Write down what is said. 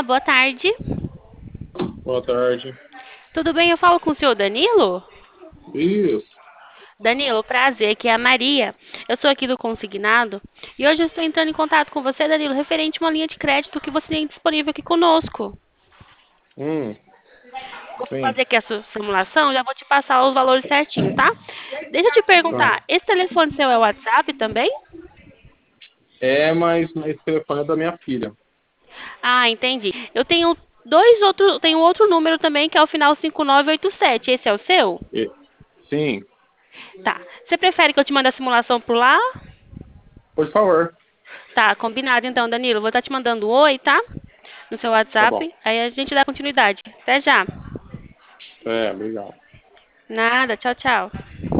boa tarde. Boa tarde. Tudo bem? Eu falo com o senhor Danilo? Isso. Danilo, prazer, aqui é a Maria. Eu sou aqui do Consignado e hoje eu estou entrando em contato com você, Danilo, referente a uma linha de crédito que você tem disponível aqui conosco. Hum, Vou sim. fazer aqui a sua simulação, já vou te passar os valores certinho, tá? Deixa eu te Tá. perguntar, esse telefone seu é o WhatsApp também? É, mas esse telefone é da minha filha. Ah, entendi. Eu tenho tenho outro número também que é o final 5987. Esse é o seu? Sim, Tá. Você prefere que eu te mande a simulação por lá? por favor. Tá, combinado então, Danilo. Vou estar te mandando um oi, tá? No seu Tá bom. WhatsApp. Aí a gente dá continuidade. Até já. É, obrigado. Nada, tchau, tchau.